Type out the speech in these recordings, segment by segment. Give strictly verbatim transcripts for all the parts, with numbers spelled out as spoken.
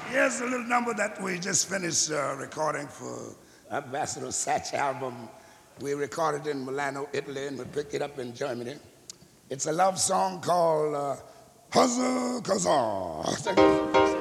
Here's a little number that we just finished uh, recording for Ambassador Satch album. We recorded in Milano, Italy, and we picked it up in Germany. It's a love song called uh, Huzza Kazaa.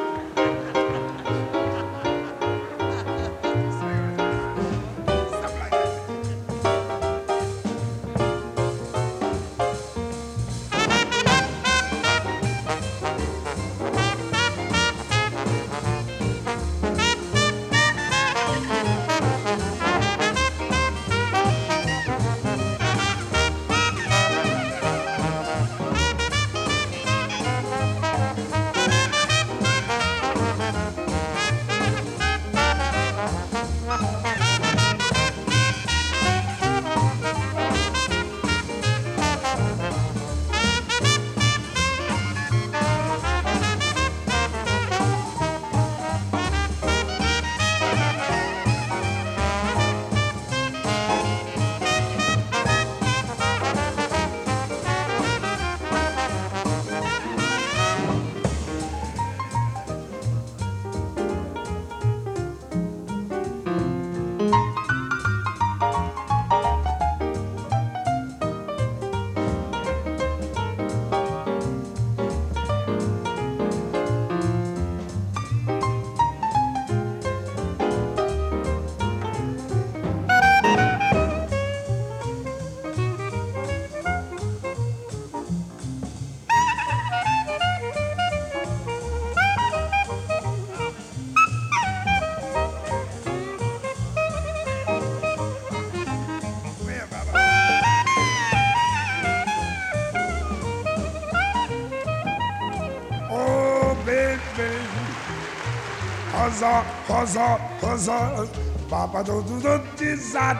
Huzza, huzza, huzza, Papa do do do dizat.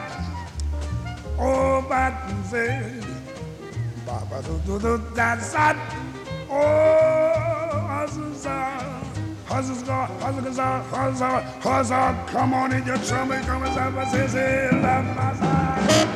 Oh, Battenfield, Papa do do do dizat. Oh, huzza, huzza, huzza, huzza, huzza. Come on in your trouble, come on, say, say, la, la, la.